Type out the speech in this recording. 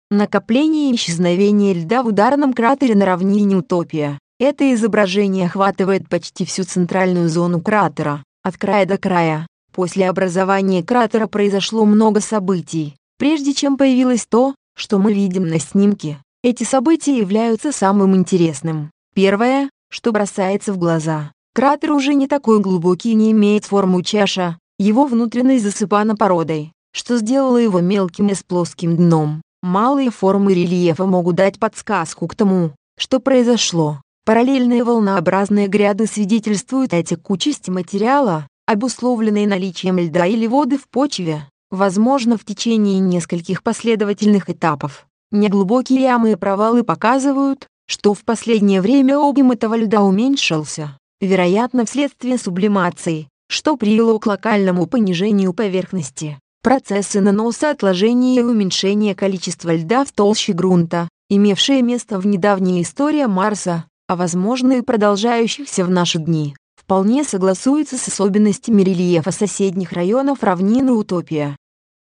Накопление и исчезновение льда в ударном кратере на равнине Утопия. Это изображение охватывает почти всю центральную зону кратера, от края до края. После образования кратера произошло много событий, прежде чем появилось то, что мы видим на снимке. Эти события являются самым интересным. Первое, что бросается в глаза. Кратер уже не такой глубокий и не имеет форму чаша, его внутренность засыпана породой, что сделало его мелким и с плоским дном. Малые формы рельефа могут дать подсказку к тому, что произошло. Параллельные волнообразные гряды свидетельствуют о текучести материала, обусловленной наличием льда или воды в почве, возможно в течение нескольких последовательных этапов. Неглубокие ямы и провалы показывают, что в последнее время объем этого льда уменьшился, вероятно вследствие сублимации, что привело к локальному понижению поверхности. Процессы наноса, отложения и уменьшения количества льда в толще грунта, имевшие место в недавней истории Марса, а возможно и продолжающихся в наши дни, вполне согласуются с особенностями рельефа соседних районов равнины Утопия.